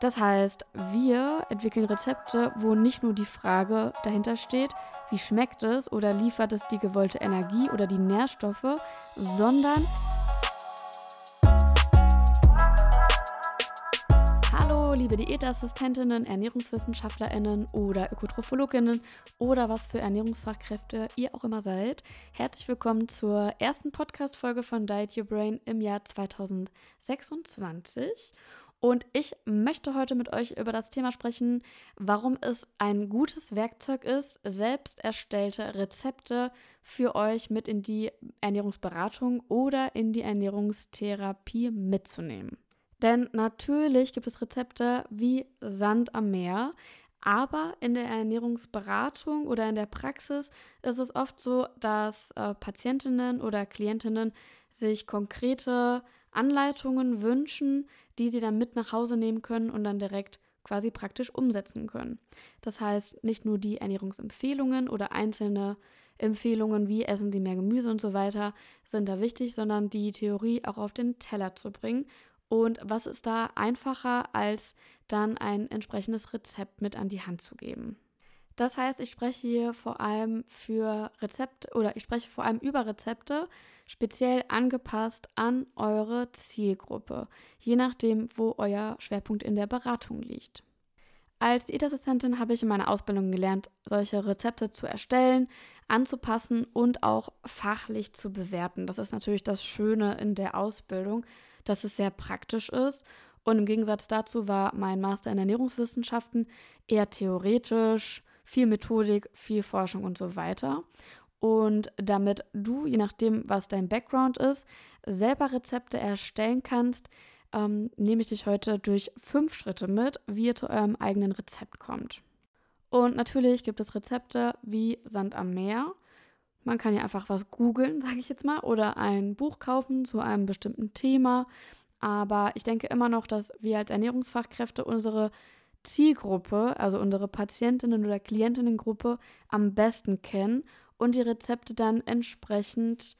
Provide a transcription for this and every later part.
Das heißt, wir entwickeln Rezepte, wo nicht nur die Frage dahinter steht, wie schmeckt es oder liefert es die gewollte Energie oder die Nährstoffe, sondern hallo, liebe Diätassistentinnen, ErnährungswissenschaftlerInnen oder ÖkotrophologInnen oder was für Ernährungsfachkräfte ihr auch immer seid. Herzlich willkommen zur ersten Podcast-Folge von Diet Your Brain im Jahr 2026. Und ich möchte heute mit euch über das Thema sprechen, warum es ein gutes Werkzeug ist, selbst erstellte Rezepte für euch mit in die Ernährungsberatung oder in die Ernährungstherapie mitzunehmen. Denn natürlich gibt es Rezepte wie Sand am Meer, aber in der Ernährungsberatung oder in der Praxis ist es oft so, dass Patientinnen oder Klientinnen sich konkrete Anleitungen wünschen, die sie dann mit nach Hause nehmen können und dann direkt quasi praktisch umsetzen können. Das heißt, nicht nur die Ernährungsempfehlungen oder einzelne Empfehlungen, wie essen Sie mehr Gemüse und so weiter, sind da wichtig, sondern die Theorie auch auf den Teller zu bringen. Und was ist da einfacher, als dann ein entsprechendes Rezept mit an die Hand zu geben? Das heißt, ich spreche hier vor allem über Rezepte, speziell angepasst an eure Zielgruppe, je nachdem, wo euer Schwerpunkt in der Beratung liegt. Als Diätassistentin habe ich in meiner Ausbildung gelernt, solche Rezepte zu erstellen, anzupassen und auch fachlich zu bewerten. Das ist natürlich das Schöne in der Ausbildung, dass es sehr praktisch ist. Und im Gegensatz dazu war mein Master in Ernährungswissenschaften eher theoretisch, viel Methodik, viel Forschung und so weiter. Und damit du, je nachdem, was dein Background ist, selber Rezepte erstellen kannst, nehme ich dich heute durch 5 Schritte mit, wie ihr zu eurem eigenen Rezept kommt. Und natürlich gibt es Rezepte wie Sand am Meer. Man kann ja einfach was googeln, sage ich jetzt mal, oder ein Buch kaufen zu einem bestimmten Thema. Aber ich denke immer noch, dass wir als Ernährungsfachkräfte unsere Zielgruppe, also unsere Patientinnen- oder Klientinnengruppe am besten kennen und die Rezepte dann entsprechend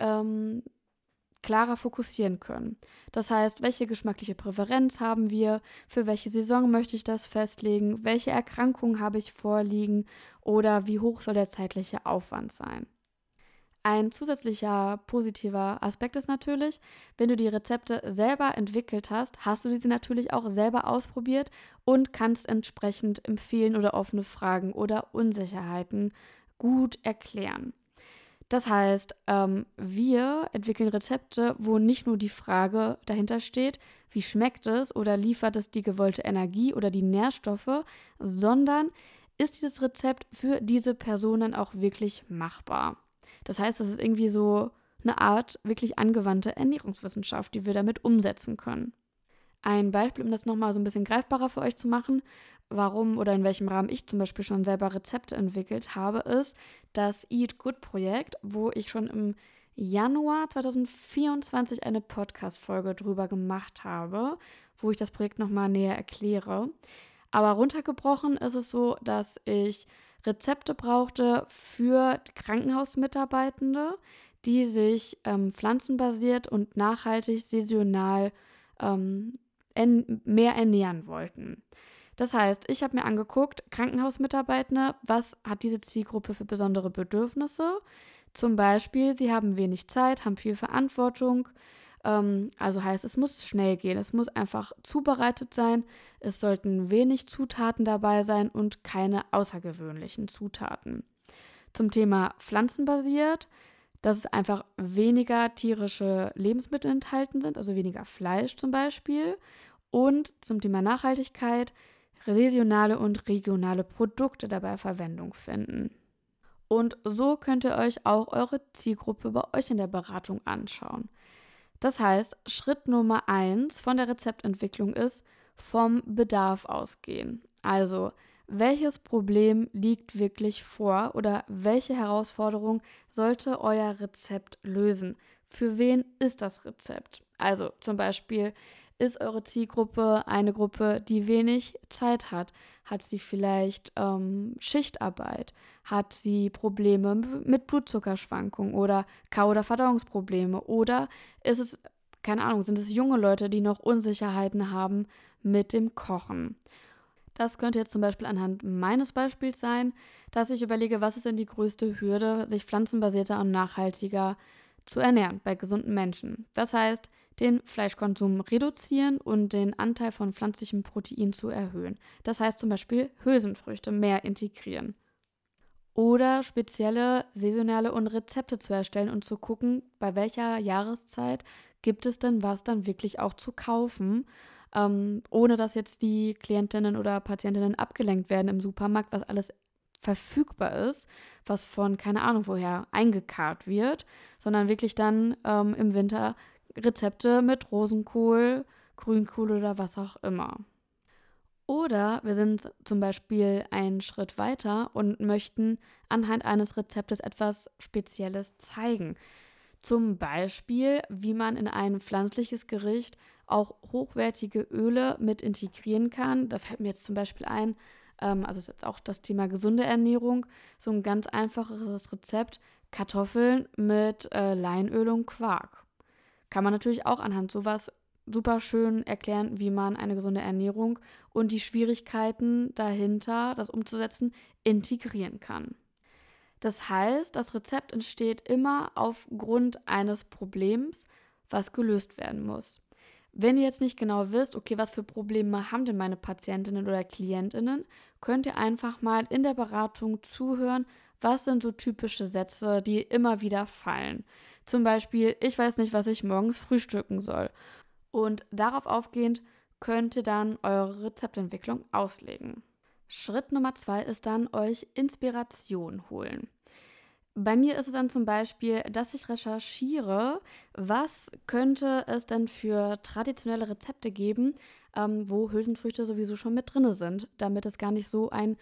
klarer fokussieren können. Das heißt, welche geschmackliche Präferenz haben wir, für welche Saison möchte ich das festlegen, welche Erkrankungen habe ich vorliegen oder wie hoch soll der zeitliche Aufwand sein. Ein zusätzlicher positiver Aspekt ist natürlich, wenn du die Rezepte selber entwickelt hast, hast du sie natürlich auch selber ausprobiert und kannst entsprechend empfehlen oder offene Fragen oder Unsicherheiten gut erklären. Das heißt, wir entwickeln Rezepte, wo nicht nur die Frage dahinter steht, wie schmeckt es oder liefert es die gewollte Energie oder die Nährstoffe, sondern ist dieses Rezept für diese Personen auch wirklich machbar. Das heißt, es ist irgendwie so eine Art wirklich angewandte Ernährungswissenschaft, die wir damit umsetzen können. Ein Beispiel, um das nochmal so ein bisschen greifbarer für euch zu machen, warum oder in welchem Rahmen ich zum Beispiel schon selber Rezepte entwickelt habe, ist das Eat Good Projekt, wo ich schon im Januar 2024 eine Podcast-Folge drüber gemacht habe, wo ich das Projekt nochmal näher erkläre. Aber runtergebrochen ist es so, dass ich Rezepte brauchte für Krankenhausmitarbeitende, die sich pflanzenbasiert und nachhaltig saisonal mehr ernähren wollten. Das heißt, ich habe mir angeguckt, Krankenhausmitarbeitende, was hat diese Zielgruppe für besondere Bedürfnisse? Zum Beispiel, sie haben wenig Zeit, haben viel Verantwortung. Also heißt, es muss schnell gehen, es muss einfach zubereitet sein, es sollten wenig Zutaten dabei sein und keine außergewöhnlichen Zutaten. Zum Thema pflanzenbasiert, dass es einfach weniger tierische Lebensmittel enthalten sind, also weniger Fleisch zum Beispiel. Und zum Thema Nachhaltigkeit, saisonale und regionale Produkte dabei Verwendung finden. Und so könnt ihr euch auch eure Zielgruppe bei euch in der Beratung anschauen. Das heißt, Schritt Nummer 1 von der Rezeptentwicklung ist, vom Bedarf ausgehen. Also, welches Problem liegt wirklich vor oder welche Herausforderung sollte euer Rezept lösen? Für wen ist das Rezept? Also zum Beispiel, ist eure Zielgruppe eine Gruppe, die wenig Zeit hat? Hat sie vielleicht Schichtarbeit? Hat sie Probleme mit Blutzuckerschwankungen oder Kau- oder Verdauungsprobleme? Oder ist es, keine Ahnung, sind es junge Leute, die noch Unsicherheiten haben, mit dem Kochen. Das könnte jetzt zum Beispiel anhand meines Beispiels sein, dass ich überlege, was ist denn die größte Hürde, sich pflanzenbasierter und nachhaltiger zu ernähren bei gesunden Menschen. Das heißt, den Fleischkonsum reduzieren und den Anteil von pflanzlichem Protein zu erhöhen. Das heißt zum Beispiel Hülsenfrüchte mehr integrieren. Oder spezielle saisonale und Rezepte zu erstellen und zu gucken, bei welcher Jahreszeit gibt es denn was dann wirklich auch zu kaufen, ohne dass jetzt die Klientinnen oder Patientinnen abgelenkt werden im Supermarkt, was alles verfügbar ist, was von keine Ahnung woher eingekarrt wird, sondern wirklich dann im Winter Rezepte mit Rosenkohl, Grünkohl oder was auch immer. Oder wir sind zum Beispiel einen Schritt weiter und möchten anhand eines Rezeptes etwas Spezielles zeigen. Zum Beispiel, wie man in ein pflanzliches Gericht auch hochwertige Öle mit integrieren kann. Da fällt mir jetzt zum Beispiel ein, also ist jetzt auch das Thema gesunde Ernährung, so ein ganz einfaches Rezept, Kartoffeln mit Leinöl und Quark. Kann man natürlich auch anhand sowas super schön erklären, wie man eine gesunde Ernährung und die Schwierigkeiten dahinter, das umzusetzen, integrieren kann. Das heißt, das Rezept entsteht immer aufgrund eines Problems, was gelöst werden muss. Wenn ihr jetzt nicht genau wisst, okay, was für Probleme haben denn meine Patientinnen oder Klientinnen, könnt ihr einfach mal in der Beratung zuhören, was sind so typische Sätze, die immer wieder fallen. Zum Beispiel, ich weiß nicht, was ich morgens frühstücken soll. Und darauf aufgehend könnt ihr dann eure Rezeptentwicklung auslegen. Schritt Nummer 2 ist dann euch Inspiration holen. Bei mir ist es dann zum Beispiel, dass ich recherchiere, was könnte es denn für traditionelle Rezepte geben, wo Hülsenfrüchte sowieso schon mit drin sind, damit es gar nicht so eine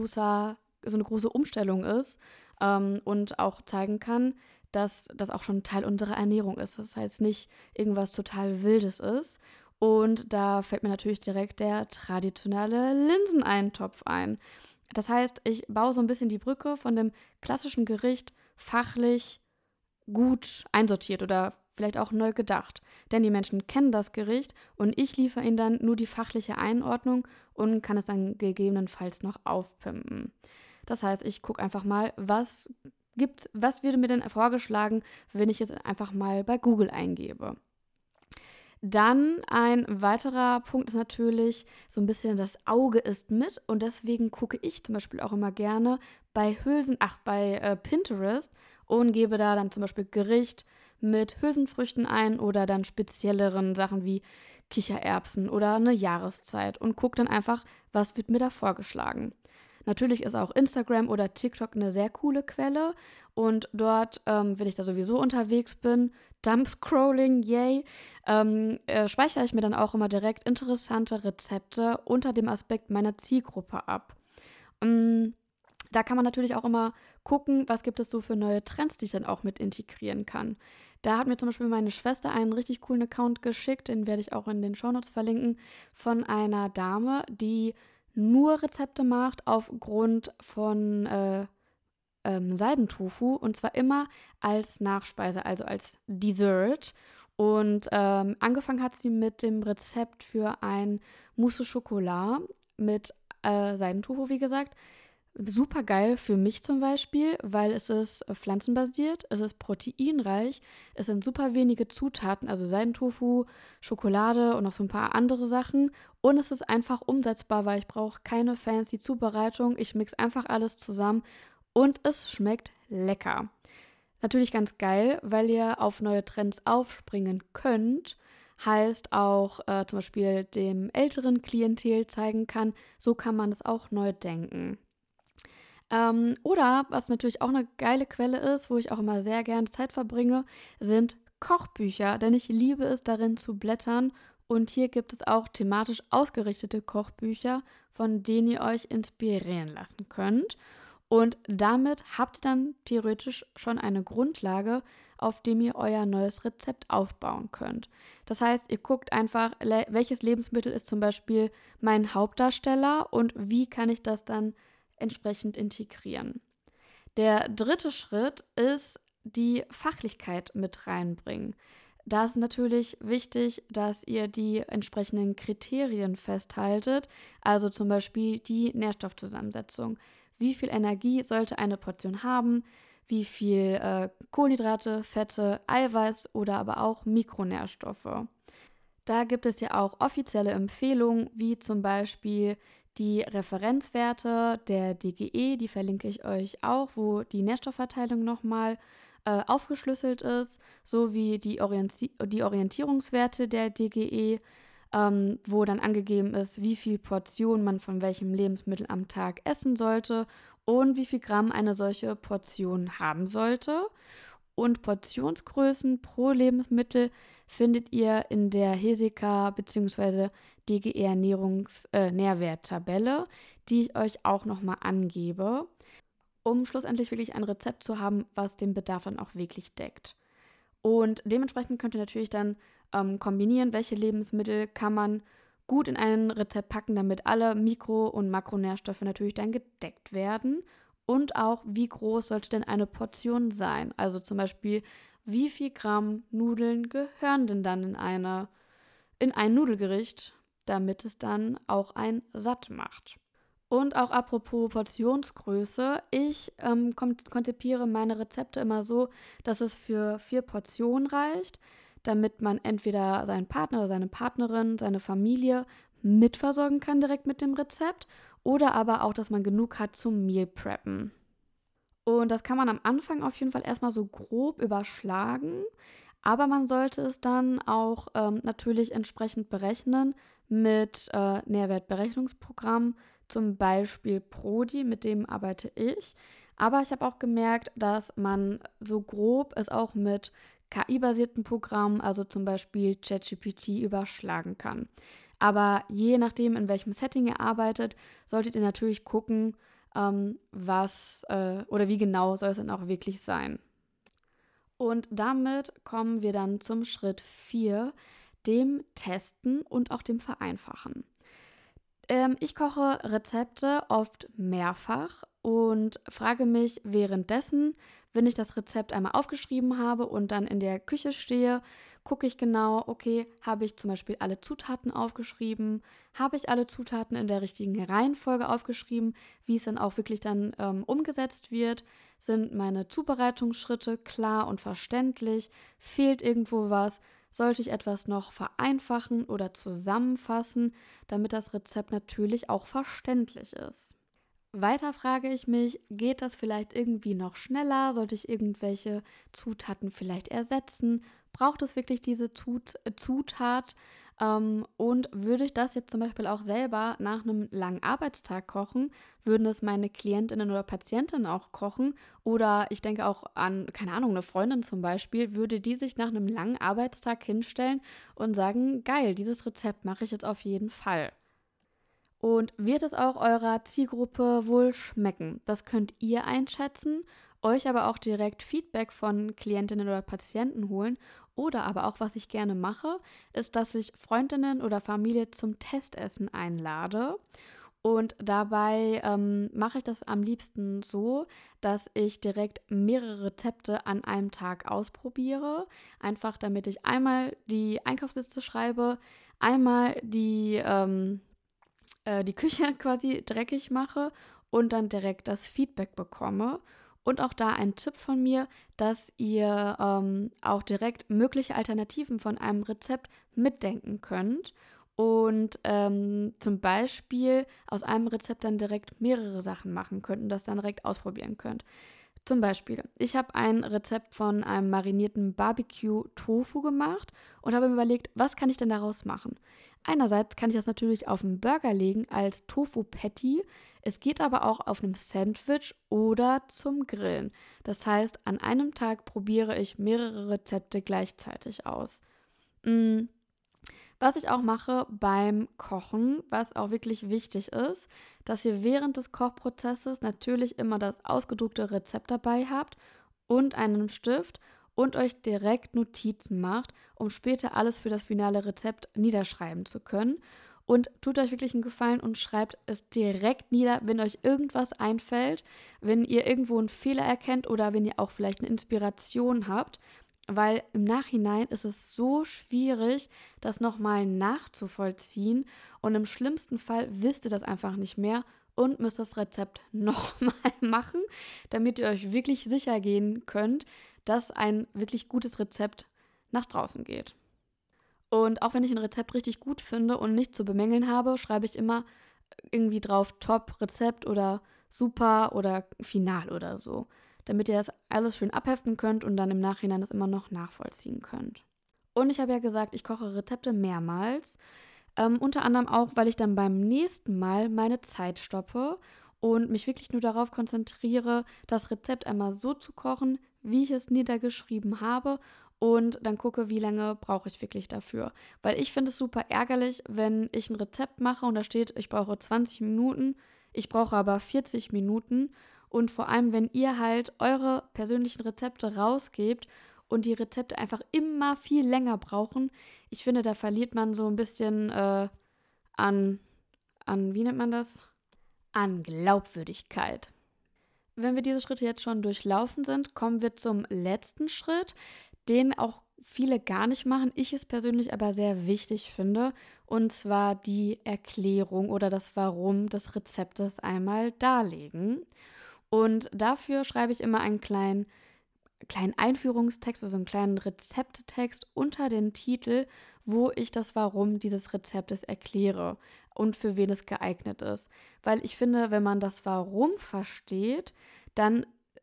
große Umstellung ist und auch zeigen kann, dass das auch schon Teil unserer Ernährung ist. Das heißt nicht irgendwas total Wildes ist. Und da fällt mir natürlich direkt der traditionelle Linseneintopf ein. Das heißt, ich baue so ein bisschen die Brücke von dem klassischen Gericht fachlich gut einsortiert oder vielleicht auch neu gedacht. Denn die Menschen kennen das Gericht und ich liefere ihnen dann nur die fachliche Einordnung und kann es dann gegebenenfalls noch aufpimpen. Das heißt, ich gucke einfach mal, was würde mir denn vorgeschlagen, wenn ich es einfach mal bei Google eingebe. Dann ein weiterer Punkt ist natürlich so ein bisschen das Auge ist mit und deswegen gucke ich zum Beispiel auch immer gerne bei Pinterest und gebe da dann zum Beispiel Gericht mit Hülsenfrüchten ein oder dann spezielleren Sachen wie Kichererbsen oder eine Jahreszeit und gucke dann einfach, was wird mir da vorgeschlagen. Natürlich ist auch Instagram oder TikTok eine sehr coole Quelle und dort, wenn ich da sowieso unterwegs bin, Dumpscrolling, yay, speichere ich mir dann auch immer direkt interessante Rezepte unter dem Aspekt meiner Zielgruppe ab. Da kann man natürlich auch immer gucken, was gibt es so für neue Trends, die ich dann auch mit integrieren kann. Da hat mir zum Beispiel meine Schwester einen richtig coolen Account geschickt, den werde ich auch in den Shownotes verlinken, von einer Dame, die nur Rezepte macht aufgrund von Seidentofu und zwar immer als Nachspeise, also als Dessert. Und angefangen hat sie mit dem Rezept für ein Mousse au Chocolat mit Seidentofu, wie gesagt. Super geil für mich zum Beispiel, weil es ist pflanzenbasiert, es ist proteinreich, es sind super wenige Zutaten, also Seidentofu, Schokolade und noch so ein paar andere Sachen. Und es ist einfach umsetzbar, weil ich brauche keine fancy Zubereitung. Ich mix einfach alles zusammen und es schmeckt lecker. Natürlich ganz geil, weil ihr auf neue Trends aufspringen könnt. Heißt auch zum Beispiel dem älteren Klientel zeigen kann, so kann man das auch neu denken. Oder, was natürlich auch eine geile Quelle ist, wo ich auch immer sehr gerne Zeit verbringe, sind Kochbücher, denn ich liebe es, darin zu blättern. Und hier gibt es auch thematisch ausgerichtete Kochbücher, von denen ihr euch inspirieren lassen könnt. Und damit habt ihr dann theoretisch schon eine Grundlage, auf dem ihr euer neues Rezept aufbauen könnt. Das heißt, ihr guckt einfach, welches Lebensmittel ist zum Beispiel mein Hauptdarsteller und wie kann ich das dann entsprechend integrieren. Der dritte Schritt ist die Fachlichkeit mit reinbringen. Da ist natürlich wichtig, dass ihr die entsprechenden Kriterien festhaltet, also zum Beispiel die Nährstoffzusammensetzung. Wie viel Energie sollte eine Portion haben? Wie viel Kohlenhydrate, Fette, Eiweiß oder aber auch Mikronährstoffe? Da gibt es ja auch offizielle Empfehlungen, wie zum Beispiel die Referenzwerte der DGE, die verlinke ich euch auch, wo die Nährstoffverteilung nochmal aufgeschlüsselt ist, sowie die Orientierungswerte der DGE, wo dann angegeben ist, wie viel Portion man von welchem Lebensmittel am Tag essen sollte und wie viel Gramm eine solche Portion haben sollte. Und Portionsgrößen pro Lebensmittel findet ihr in der Heseka bzw. DGE Nährwerttabelle, die ich euch auch nochmal angebe, um schlussendlich wirklich ein Rezept zu haben, was den Bedarf dann auch wirklich deckt. Und dementsprechend könnt ihr natürlich dann kombinieren, welche Lebensmittel kann man gut in ein Rezept packen, damit alle Mikro- und Makronährstoffe natürlich dann gedeckt werden. Und auch, wie groß sollte denn eine Portion sein? Also zum Beispiel, wie viel Gramm Nudeln gehören denn dann in ein Nudelgericht, damit es dann auch ein satt macht? Und auch apropos Portionsgröße, ich konzipiere meine Rezepte immer so, dass es für 4 Portionen reicht, damit man entweder seinen Partner oder seine Partnerin, seine Familie mitversorgen kann direkt mit dem Rezept oder aber auch, dass man genug hat zum Meal Preppen. Und das kann man am Anfang auf jeden Fall erstmal so grob überschlagen, aber man sollte es dann auch natürlich entsprechend berechnen mit Nährwertberechnungsprogrammen, zum Beispiel Prodi, mit dem arbeite ich. Aber ich habe auch gemerkt, dass man so grob es auch mit KI-basierten Programmen, also zum Beispiel ChatGPT, überschlagen kann. Aber je nachdem, in welchem Setting ihr arbeitet, solltet ihr natürlich gucken, was oder wie genau soll es dann auch wirklich sein. Und damit kommen wir dann zum Schritt 4, dem Testen und auch dem Vereinfachen. Ich koche Rezepte oft mehrfach und frage mich währenddessen, wenn ich das Rezept einmal aufgeschrieben habe und dann in der Küche stehe, gucke ich genau, okay, habe ich zum Beispiel alle Zutaten aufgeschrieben, habe ich alle Zutaten in der richtigen Reihenfolge aufgeschrieben, wie es dann auch wirklich dann umgesetzt wird, sind meine Zubereitungsschritte klar und verständlich, fehlt irgendwo was, sollte ich etwas noch vereinfachen oder zusammenfassen, damit das Rezept natürlich auch verständlich ist. Weiter frage ich mich, geht das vielleicht irgendwie noch schneller? Sollte ich irgendwelche Zutaten vielleicht ersetzen? Braucht es wirklich diese Zutat? Und würde ich das jetzt zum Beispiel auch selber nach einem langen Arbeitstag kochen? Würden es meine Klientinnen oder Patientinnen auch kochen? Oder ich denke auch an, keine Ahnung, eine Freundin zum Beispiel, würde die sich nach einem langen Arbeitstag hinstellen und sagen, geil, dieses Rezept mache ich jetzt auf jeden Fall. Und wird es auch eurer Zielgruppe wohl schmecken? Das könnt ihr einschätzen, euch aber auch direkt Feedback von Klientinnen oder Patienten holen. Oder aber auch, was ich gerne mache, ist, dass ich Freundinnen oder Familie zum Testessen einlade. Und dabei mache ich das am liebsten so, dass ich direkt mehrere Rezepte an einem Tag ausprobiere. Einfach damit ich einmal die Einkaufsliste schreibe, einmal die Küche quasi dreckig mache und dann direkt das Feedback bekomme. Und auch da ein Tipp von mir, dass ihr auch direkt mögliche Alternativen von einem Rezept mitdenken könnt und zum Beispiel aus einem Rezept dann direkt mehrere Sachen machen könnt und das dann direkt ausprobieren könnt. Zum Beispiel, ich habe ein Rezept von einem marinierten Barbecue-Tofu gemacht und habe mir überlegt, was kann ich denn daraus machen? Einerseits kann ich das natürlich auf einen Burger legen als Tofu-Patty. Es geht aber auch auf einem Sandwich oder zum Grillen. Das heißt, an einem Tag probiere ich mehrere Rezepte gleichzeitig aus. Was ich auch mache beim Kochen, was auch wirklich wichtig ist, dass ihr während des Kochprozesses natürlich immer das ausgedruckte Rezept dabei habt und einen Stift und euch direkt Notizen macht, um später alles für das finale Rezept niederschreiben zu können. Und tut euch wirklich einen Gefallen und schreibt es direkt nieder, wenn euch irgendwas einfällt, wenn ihr irgendwo einen Fehler erkennt oder wenn ihr auch vielleicht eine Inspiration habt. weil im Nachhinein ist es so schwierig, das nochmal nachzuvollziehen und im schlimmsten Fall wisst ihr das einfach nicht mehr und müsst das Rezept nochmal machen, damit ihr euch wirklich sicher gehen könnt, dass ein wirklich gutes Rezept nach draußen geht. Und auch wenn ich ein Rezept richtig gut finde und nichts zu bemängeln habe, schreibe ich immer irgendwie drauf Top-Rezept oder Super oder Final oder so, damit ihr das alles schön abheften könnt und dann im Nachhinein das immer noch nachvollziehen könnt. Und ich habe ja gesagt, ich koche Rezepte mehrmals, unter anderem auch, weil ich dann beim nächsten Mal meine Zeit stoppe und mich wirklich nur darauf konzentriere, das Rezept einmal so zu kochen, wie ich es niedergeschrieben habe und dann gucke, wie lange brauche ich wirklich dafür. Weil ich finde es super ärgerlich, wenn ich ein Rezept mache und da steht, ich brauche 20 Minuten, ich brauche aber 40 Minuten und vor allem, wenn ihr halt eure persönlichen Rezepte rausgebt und die Rezepte einfach immer viel länger brauchen, ich finde, da verliert man so ein bisschen an, wie nennt man das? An Glaubwürdigkeit. Wenn wir diese Schritte jetzt schon durchlaufen sind, kommen wir zum letzten Schritt, den auch viele gar nicht machen, ich es persönlich aber sehr wichtig finde, und zwar die Erklärung oder das Warum des Rezeptes einmal darlegen. Und dafür schreibe ich immer einen kleinen Einführungstext, also einen kleinen Rezepttext unter den Titel, wo ich das Warum dieses Rezeptes erkläre und für wen es geeignet ist. Weil ich finde, wenn man das Warum versteht, dann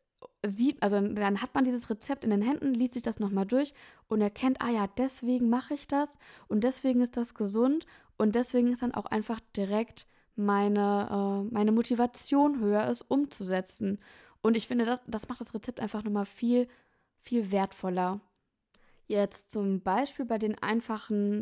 dann hat man dieses Rezept in den Händen, liest sich das nochmal durch und erkennt, ah ja, deswegen mache ich das und deswegen ist das gesund und deswegen ist dann auch einfach direkt meine Motivation höher, es umzusetzen. Und ich finde, das macht das Rezept einfach nochmal viel, viel wertvoller. Jetzt zum Beispiel bei den einfachen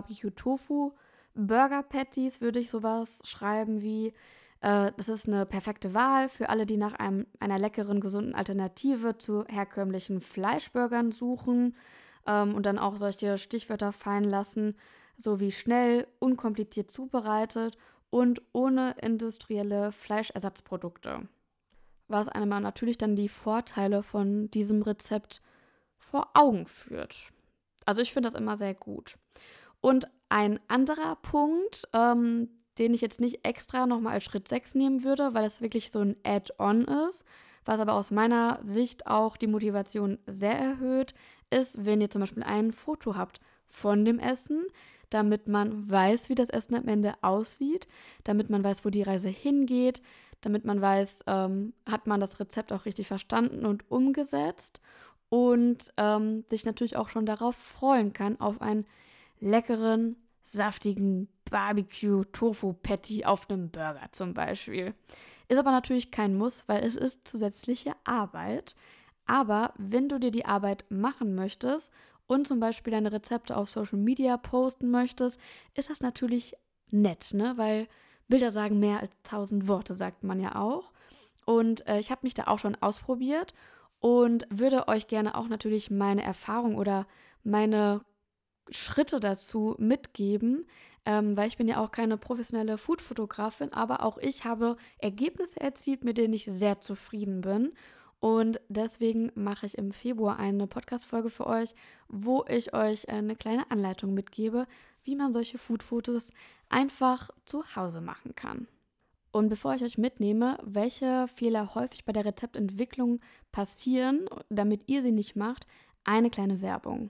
Barbecue-Tofu-Burger-Patties würde ich sowas schreiben wie, das ist eine perfekte Wahl für alle, die nach einer leckeren, gesunden Alternative zu herkömmlichen Fleischburgern suchen, und dann auch solche Stichwörter fallen lassen, so wie schnell, unkompliziert zubereitet und ohne industrielle Fleischersatzprodukte. Was einem natürlich dann die Vorteile von diesem Rezept vor Augen führt. Also ich finde das immer sehr gut. Und ein anderer Punkt, den ich jetzt nicht extra nochmal als Schritt 6 nehmen würde, weil es wirklich so ein Add-on ist, was aber aus meiner Sicht auch die Motivation sehr erhöht, ist, wenn ihr zum Beispiel ein Foto habt von dem Essen, damit man weiß, wie das Essen am Ende aussieht, damit man weiß, wo die Reise hingeht, damit man weiß, hat man das Rezept auch richtig verstanden und umgesetzt und sich natürlich auch schon darauf freuen kann, auf einen leckeren, saftigen Barbecue-Tofu-Patty auf einem Burger zum Beispiel. Ist aber natürlich kein Muss, weil es ist zusätzliche Arbeit. Aber wenn du dir die Arbeit machen möchtest und zum Beispiel deine Rezepte auf Social Media posten möchtest, ist das natürlich nett, ne? Weil Bilder sagen mehr als 1000 Worte, sagt man ja auch. Und ich habe mich da auch schon ausprobiert und würde euch gerne auch natürlich meine Erfahrung oder meine Schritte dazu mitgeben, weil ich bin ja auch keine professionelle Food-Fotografin, aber auch ich habe Ergebnisse erzielt, mit denen ich sehr zufrieden bin. Und deswegen mache ich im Februar eine Podcast-Folge für euch, wo ich euch eine kleine Anleitung mitgebe, wie man solche Food-Fotos einfach zu Hause machen kann. Und bevor ich euch mitnehme, welche Fehler häufig bei der Rezeptentwicklung passieren, damit ihr sie nicht macht, eine kleine Werbung.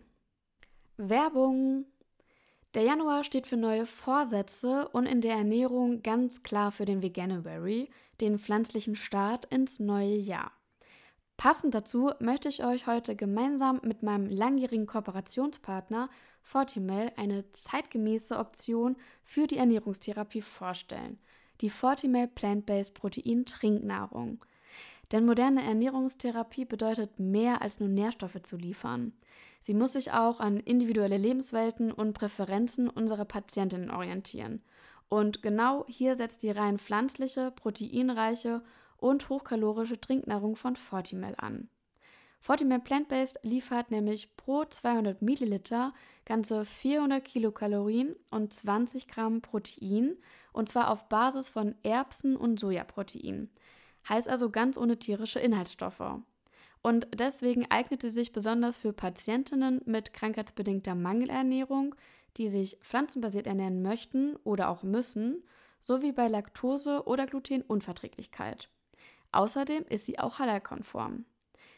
Werbung! Der Januar steht für neue Vorsätze und in der Ernährung ganz klar für den Veganuary, den pflanzlichen Start ins neue Jahr. Passend dazu möchte ich euch heute gemeinsam mit meinem langjährigen Kooperationspartner Fortimel eine zeitgemäße Option für die Ernährungstherapie vorstellen. Die Fortimel Plant-Based Protein Trinknahrung. Denn moderne Ernährungstherapie bedeutet mehr als nur Nährstoffe zu liefern. Sie muss sich auch an individuelle Lebenswelten und Präferenzen unserer Patientinnen orientieren. Und genau hier setzt die rein pflanzliche, proteinreiche und hochkalorische Trinknahrung von Fortimel an. Fortimel Plant-Based liefert nämlich pro 200 Milliliter ganze 400 Kilokalorien und 20 Gramm Protein, und zwar auf Basis von Erbsen- und Sojaprotein. Heißt also ganz ohne tierische Inhaltsstoffe. Und deswegen eignet sie sich besonders für Patientinnen mit krankheitsbedingter Mangelernährung, die sich pflanzenbasiert ernähren möchten oder auch müssen, sowie bei Laktose- oder Glutenunverträglichkeit. Außerdem ist sie auch halal-konform.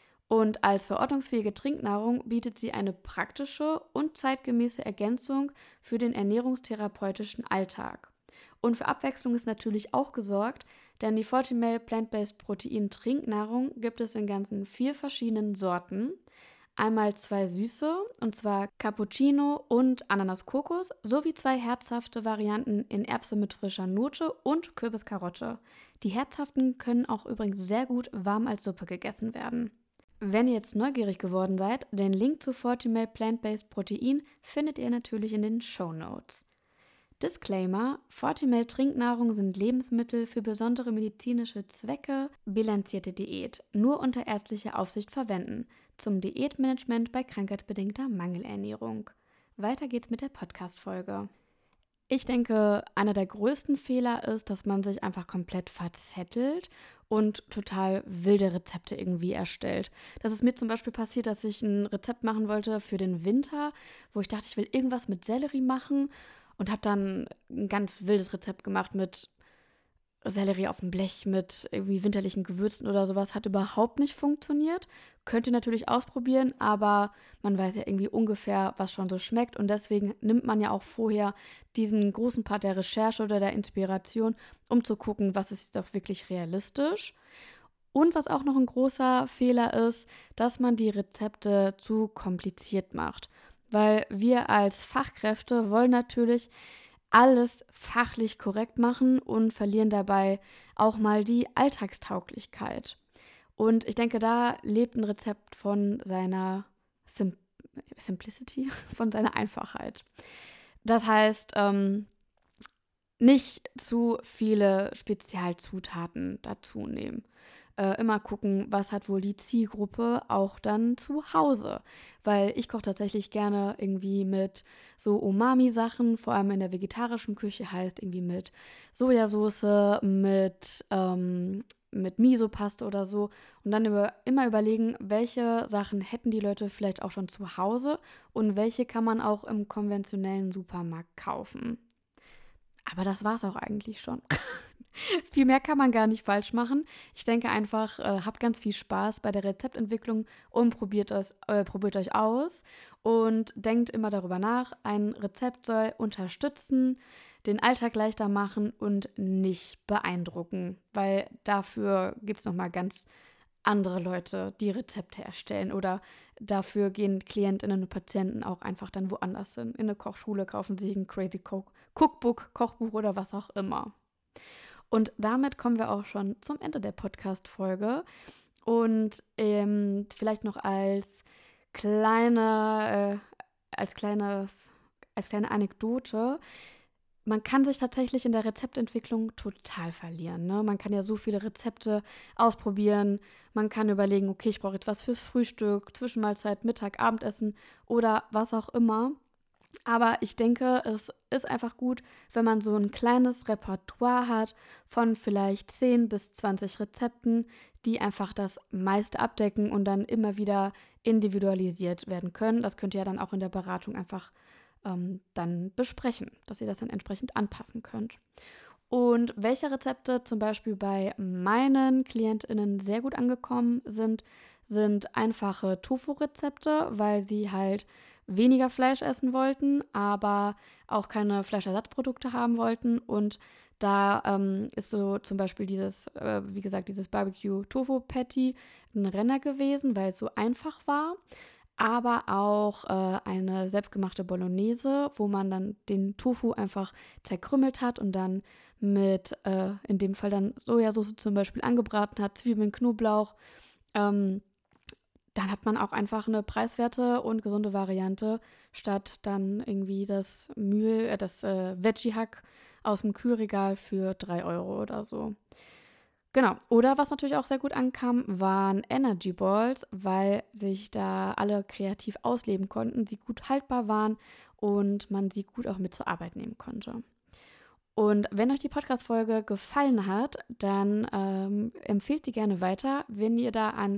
Und als verordnungsfähige Trinknahrung bietet sie eine praktische und zeitgemäße Ergänzung für den ernährungstherapeutischen Alltag. Und für Abwechslung ist natürlich auch gesorgt, denn die Fortimel Plant-Based Protein Trinknahrung gibt es in ganzen 4 verschiedenen Sorten. Einmal 2 süße, und zwar Cappuccino und Ananas-Kokos, sowie 2 herzhafte Varianten in Erbse mit frischer Note und Kürbiskarotte. Die herzhaften können auch übrigens sehr gut warm als Suppe gegessen werden. Wenn ihr jetzt neugierig geworden seid, den Link zu Fortimel Plant-Based Protein findet ihr natürlich in den Shownotes. Disclaimer: Fortimel Trinknahrung sind Lebensmittel für besondere medizinische Zwecke, bilanzierte Diät, nur unter ärztlicher Aufsicht verwenden, zum Diätmanagement bei krankheitsbedingter Mangelernährung. Weiter geht's mit der Podcast-Folge. Ich denke, einer der größten Fehler ist, dass man sich einfach komplett verzettelt und total wilde Rezepte irgendwie erstellt. Das ist mir zum Beispiel passiert, dass ich ein Rezept machen wollte für den Winter, wo ich dachte, ich will irgendwas mit Sellerie machen und habe dann ein ganz wildes Rezept gemacht mit Sellerie auf dem Blech mit irgendwie winterlichen Gewürzen oder sowas. Hat überhaupt nicht funktioniert. Könnt ihr natürlich ausprobieren, aber man weiß ja irgendwie ungefähr, was schon so schmeckt. Und deswegen nimmt man ja auch vorher diesen großen Part der Recherche oder der Inspiration, um zu gucken, was ist jetzt auch wirklich realistisch. Und was auch noch ein großer Fehler ist, dass man die Rezepte zu kompliziert macht. Weil wir als Fachkräfte wollen natürlich alles fachlich korrekt machen und verlieren dabei auch mal die Alltagstauglichkeit. Und ich denke, da lebt ein Rezept von seiner Simplicity, von seiner Einfachheit. Das heißt, nicht zu viele Spezialzutaten dazu nehmen. Immer gucken, was hat wohl die Zielgruppe auch dann zu Hause. Weil ich koche tatsächlich gerne irgendwie mit so Umami-Sachen, vor allem in der vegetarischen Küche, heißt irgendwie mit Sojasauce, mit Miso-Paste oder so. Und dann immer überlegen, welche Sachen hätten die Leute vielleicht auch schon zu Hause und welche kann man auch im konventionellen Supermarkt kaufen. Aber das war es auch eigentlich schon. Viel mehr kann man gar nicht falsch machen. Ich denke einfach, habt ganz viel Spaß bei der Rezeptentwicklung und probiert euch aus und denkt immer darüber nach. Ein Rezept soll unterstützen, den Alltag leichter machen und nicht beeindrucken, weil dafür gibt es nochmal ganz andere Leute, die Rezepte erstellen oder dafür gehen Klientinnen und Patienten auch einfach dann woanders hin. In eine Kochschule kaufen sich ein Crazy Cookbook, Kochbuch oder was auch immer. Und damit kommen wir auch schon zum Ende der Podcast-Folge. Und vielleicht noch als kleine Anekdote: Man kann sich tatsächlich in der Rezeptentwicklung total verlieren. Ne? Man kann ja so viele Rezepte ausprobieren. Man kann überlegen, okay, ich brauche jetzt was fürs Frühstück, Zwischenmahlzeit, Mittag, Abendessen oder was auch immer. Aber ich denke, es ist einfach gut, wenn man so ein kleines Repertoire hat von vielleicht 10 bis 20 Rezepten, die einfach das meiste abdecken und dann immer wieder individualisiert werden können. Das könnt ihr ja dann auch in der Beratung einfach dann besprechen, dass ihr das dann entsprechend anpassen könnt. Und welche Rezepte zum Beispiel bei meinen KlientInnen sehr gut angekommen sind einfache Tofu-Rezepte, weil sie halt weniger Fleisch essen wollten, aber auch keine Fleischersatzprodukte haben wollten. Und da ist so zum Beispiel dieses Barbecue-Tofu-Patty ein Renner gewesen, weil es so einfach war. Aber auch eine selbstgemachte Bolognese, wo man dann den Tofu einfach zerkrümmelt hat und dann mit, in dem Fall dann Sojasauce zum Beispiel angebraten hat, Zwiebeln, Knoblauch. Dann hat man auch einfach eine preiswerte und gesunde Variante, statt dann irgendwie das Veggie-Hack aus dem Kühlregal für 3 Euro oder so. Genau. Oder was natürlich auch sehr gut ankam, waren Energy Balls, weil sich da alle kreativ ausleben konnten, sie gut haltbar waren und man sie gut auch mit zur Arbeit nehmen konnte. Und wenn euch die Podcast-Folge gefallen hat, dann empfehlt sie gerne weiter. Wenn ihr da an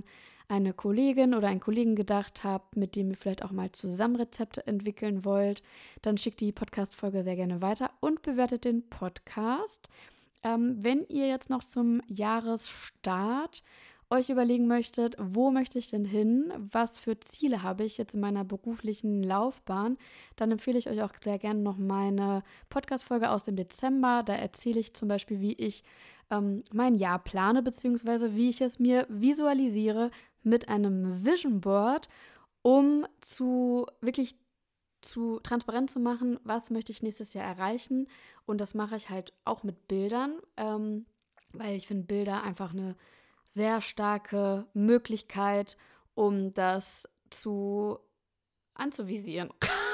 eine Kollegin oder einen Kollegen gedacht habt, mit dem ihr vielleicht auch mal zusammen Rezepte entwickeln wollt, dann schickt die Podcast-Folge sehr gerne weiter und bewertet den Podcast. Wenn ihr jetzt noch zum Jahresstart euch überlegen möchtet, wo möchte ich denn hin, was für Ziele habe ich jetzt in meiner beruflichen Laufbahn, dann empfehle ich euch auch sehr gerne noch meine Podcast-Folge aus dem Dezember. Da erzähle ich zum Beispiel, wie ich mein Jahr plane, beziehungsweise wie ich es mir visualisiere mit einem Vision Board, um wirklich zu transparent zu machen, was möchte ich nächstes Jahr erreichen. Und das mache ich halt auch mit Bildern, weil ich finde Bilder einfach eine sehr starke Möglichkeit, um das anzuvisieren.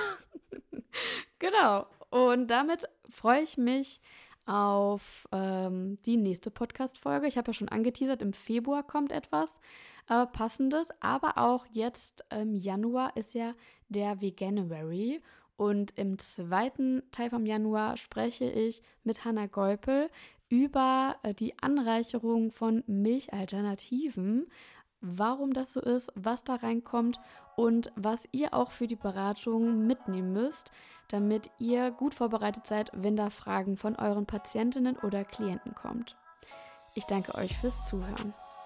Genau. Und damit freue ich mich auf die nächste Podcast-Folge. Ich habe ja schon angeteasert, im Februar kommt etwas Passendes, aber auch jetzt im Januar ist ja der Veganuary. Und im zweiten Teil vom Januar spreche ich mit Hannah Geupel über die Anreicherung von Milchalternativen, warum das so ist, was da reinkommt und was ihr auch für die Beratung mitnehmen müsst, damit ihr gut vorbereitet seid, wenn da Fragen von euren Patientinnen oder Klienten kommt. Ich danke euch fürs Zuhören.